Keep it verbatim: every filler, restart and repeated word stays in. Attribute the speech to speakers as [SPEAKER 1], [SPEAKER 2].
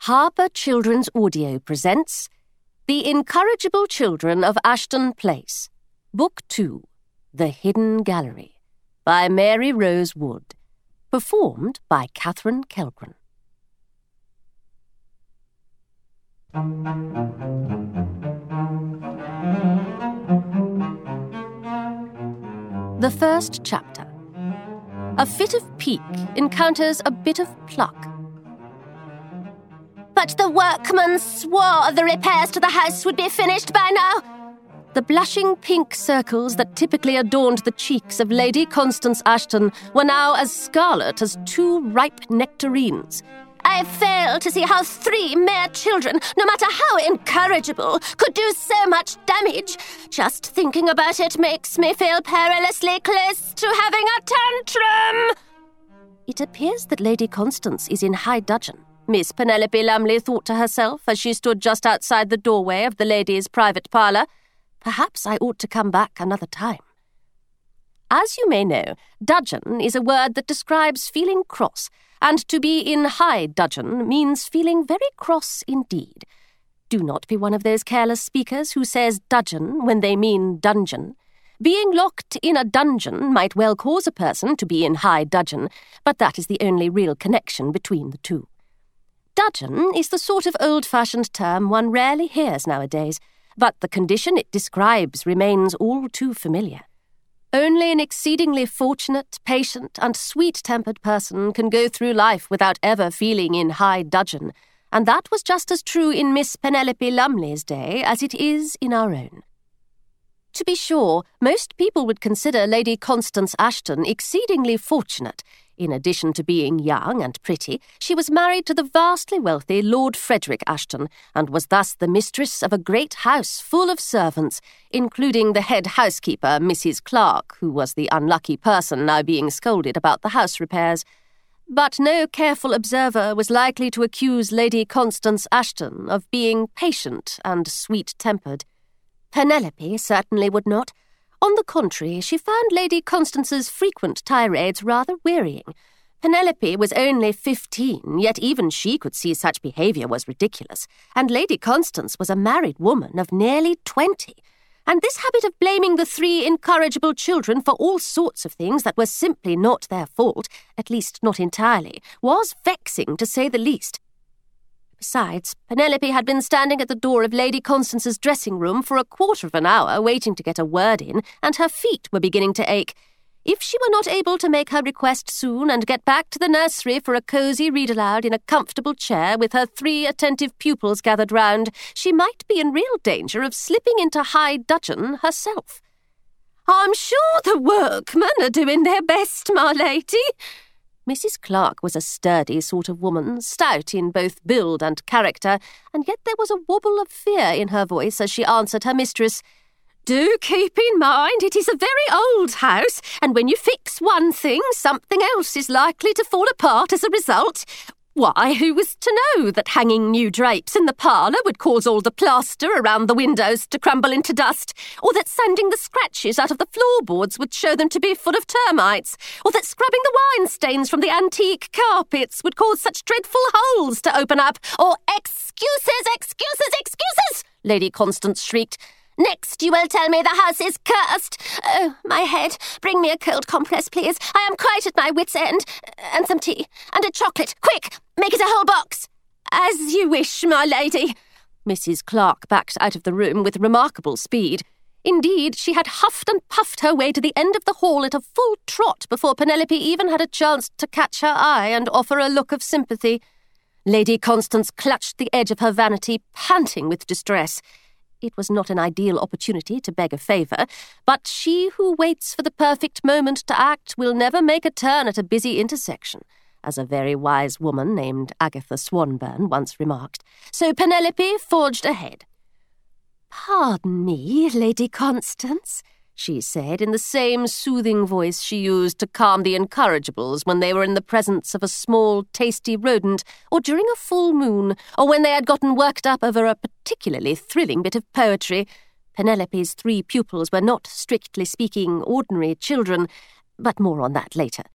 [SPEAKER 1] Harper Children's Audio presents The Incorrigible Children of Ashton Place, Book two, The Hidden Gallery, by Mary Rose Wood, performed by Catherine Kelgren. The first chapter. A fit of pique encounters a bit of pluck.
[SPEAKER 2] But the workmen swore the repairs to the house would be finished by now.
[SPEAKER 1] The blushing pink circles that typically adorned the cheeks of Lady Constance Ashton were now as scarlet as two ripe nectarines.
[SPEAKER 2] I fail to see how three mere children, no matter how incorrigible, could do so much damage. Just thinking about it makes me feel perilously close to having a tantrum.
[SPEAKER 1] It appears that Lady Constance is in high dudgeon, Miss Penelope Lumley thought to herself as she stood just outside the doorway of the lady's private parlour. Perhaps I ought to come back another time. As you may know, dudgeon is a word that describes feeling cross, and to be in high dudgeon means feeling very cross indeed. Do not be one of those careless speakers who says dudgeon when they mean dungeon. Being locked in a dungeon might well cause a person to be in high dudgeon, but that is the only real connection between the two. Dudgeon is the sort of old-fashioned term one rarely hears nowadays, but the condition it describes remains all too familiar. Only an exceedingly fortunate, patient, and sweet-tempered person can go through life without ever feeling in high dudgeon, and that was just as true in Miss Penelope Lumley's day as it is in our own. To be sure, most people would consider Lady Constance Ashton exceedingly fortunate. In addition to being young and pretty, she was married to the vastly wealthy Lord Frederick Ashton, and was thus the mistress of a great house full of servants, including the head housekeeper, Missus Clark, who was the unlucky person now being scolded about the house repairs. But no careful observer was likely to accuse Lady Constance Ashton of being patient and sweet-tempered. Penelope certainly would not. On the contrary, she found Lady Constance's frequent tirades rather wearying. Penelope was only fifteen, yet even she could see such behaviour was ridiculous, and Lady Constance was a married woman of nearly twenty. And this habit of blaming the three incorrigible children for all sorts of things that were simply not their fault, at least not entirely, was vexing to say the least. Besides, Penelope had been standing at the door of Lady Constance's dressing-room for a quarter of an hour waiting to get a word in, and her feet were beginning to ache. If she were not able to make her request soon and get back to the nursery for a cosy read-aloud in a comfortable chair with her three attentive pupils gathered round, she might be in real danger of slipping into high dudgeon herself.
[SPEAKER 2] "I'm sure the workmen are doing their best, my lady."
[SPEAKER 1] Missus Clark was a sturdy sort of woman, stout in both build and character, and yet there was a wobble of fear in her voice as she answered her mistress.
[SPEAKER 2] "Do keep in mind it is a very old house, and when you fix one thing, something else is likely to fall apart as a result. Why, who was to know that hanging new drapes in the parlour would cause all the plaster around the windows to crumble into dust, or that sanding the scratches out of the floorboards would show them to be full of termites, or that scrubbing the wine stains from the antique carpets would cause such dreadful holes to open up, or—" "Excuses, excuses, excuses!" Lady Constance shrieked. "Next you will tell me the house is cursed. Oh, my head. Bring me a cold compress, please. I am quite at my wit's end. And some tea. And a chocolate. Quick! Make it a whole box." "As you wish, my lady." Missus Clark backed out of the room with remarkable speed. Indeed, she had huffed and puffed her way to the end of the hall at a full trot before Penelope even had a chance to catch her eye and offer a look of sympathy. Lady Constance clutched the edge of her vanity, panting with distress. It was not an ideal opportunity to beg a favour, but she who waits for the perfect moment to act will never make a turn at a busy intersection, as a very wise woman named Agatha Swanburne once remarked. So Penelope forged ahead. "Pardon me, Lady Constance," she said in the same soothing voice she used to calm the incorrigibles when they were in the presence of a small, tasty rodent, or during a full moon, or when they had gotten worked up over a particularly thrilling bit of poetry. Penelope's three pupils were not, strictly speaking, ordinary children, but more on that later.